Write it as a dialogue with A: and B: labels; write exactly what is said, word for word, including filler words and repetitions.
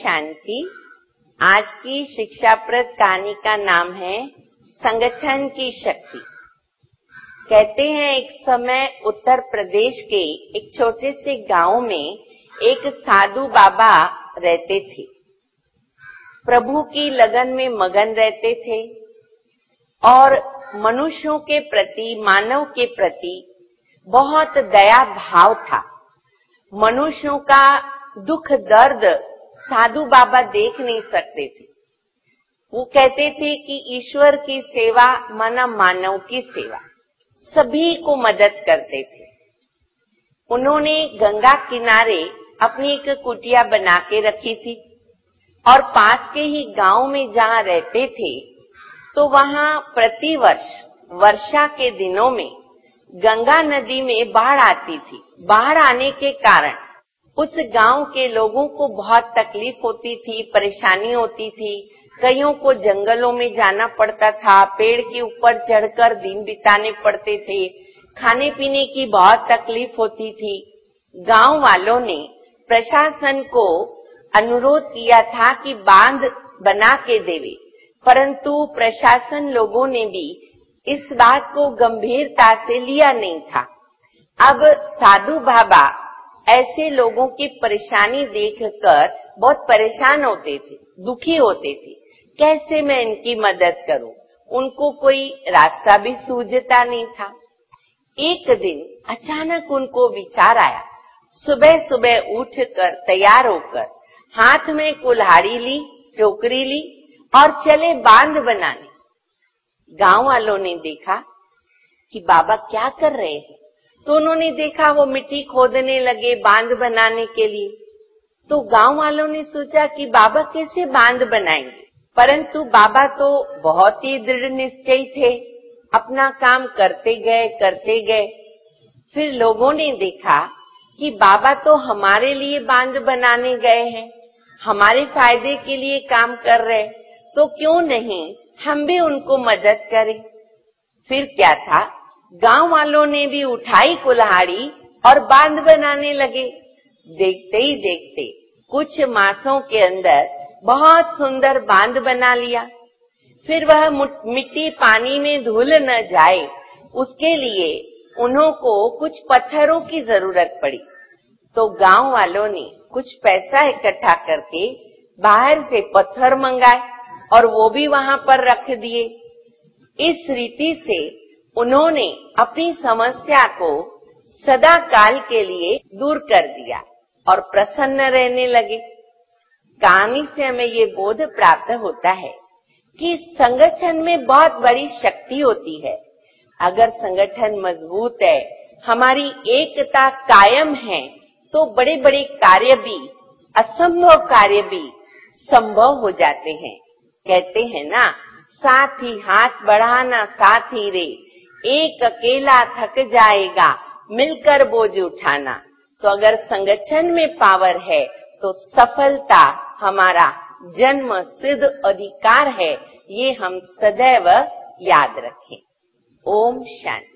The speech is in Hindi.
A: शांति। आज की शिक्षाप्रद कहानी का नाम है संगठन की शक्ति। कहते हैं एक समय उत्तर प्रदेश के एक छोटे से गांव में एक साधु बाबा रहते थे। प्रभु की लगन में मगन रहते थे और मनुष्यों के प्रति, मानव के प्रति बहुत दया भाव था। मनुष्यों का दुख दर्द साधु बाबा देख नहीं सकते थे। वो कहते थे कि ईश्वर की सेवा माना मानव की सेवा, सभी को मदद करते थे। उन्होंने गंगा किनारे अपनी एक कुटिया बना के रखी थी और पास के ही गांव में जहां रहते थे तो वहां प्रतिवर्ष वर्षा के दिनों में गंगा नदी में बाढ़ आती थी। बाढ़ आने के कारण उस गांव के लोगों को बहुत तकलीफ होती थी, परेशानी होती थी। कईयों को जंगलों में जाना पड़ता था, पेड़ के ऊपर चढ़कर दिन बिताने पड़ते थे, खाने पीने की बहुत तकलीफ होती थी। गांव वालों ने प्रशासन को अनुरोध किया था कि बांध बना के देवे, परंतु प्रशासन लोगों ने भी इस बात को गंभीरता से लिया नहीं था। अब साधु बाबा ऐसे लोगों की परेशानी देखकर बहुत परेशान होते थे, दुखी होते थे। कैसे मैं इनकी मदद करूं? उनको कोई रास्ता भी सूझता नहीं था। एक दिन अचानक उनको विचार आया। सुबह सुबह उठकर तैयार होकर हाथ में कुल्हाड़ी ली, टोकरी ली और चले बांध बनाने। गांव वालों ने देखा कि बाबा क्या कर रहे हैं, तो उन्होंने देखा वो मिट्टी खोदने लगे बांध बनाने के लिए। तो गांव वालों ने सोचा कि बाबा कैसे बांध बनाएंगे, परंतु बाबा तो बहुत ही दृढ़ निश्चयी थे। अपना काम करते गए करते गए फिर लोगों ने देखा कि बाबा तो हमारे लिए बांध बनाने गए हैं, हमारे फायदे के लिए काम कर रहे, तो क्यों नहीं हम भी उनको मदद करें। फिर क्या था, गांव वालों ने भी उठाई कुल्हाड़ी और बांध बनाने लगे। देखते ही देखते कुछ मासों के अंदर बहुत सुंदर बांध बना लिया। फिर वह मिट्टी पानी में धुल न जाए, उसके लिए उन्हों को कुछ पत्थरों की जरूरत पड़ी। तो गांव वालों ने कुछ पैसा इकट्ठा करके बाहर से पत्थर मंगाए और वो भी वहां पर रख दिए। इस रीति से उन्होंने अपनी समस्या को सदा काल के लिए दूर कर दिया और प्रसन्न रहने लगे। कहानी से हमें ये बोध प्राप्त होता है कि संगठन में बहुत बड़ी शक्ति होती है। अगर संगठन मजबूत है, हमारी एकता कायम है, तो बड़े बड़े कार्य भी, असंभव कार्य भी संभव हो जाते हैं। कहते हैं ना, साथ ही हाथ बढ़ाना साथ ही रे, एक अकेला थक जाएगा मिलकर बोझ उठाना। तो अगर संगठन में पावर है तो सफलता हमारा जन्म सिद्ध अधिकार है। ये हम सदैव याद रखें। ओम शांति।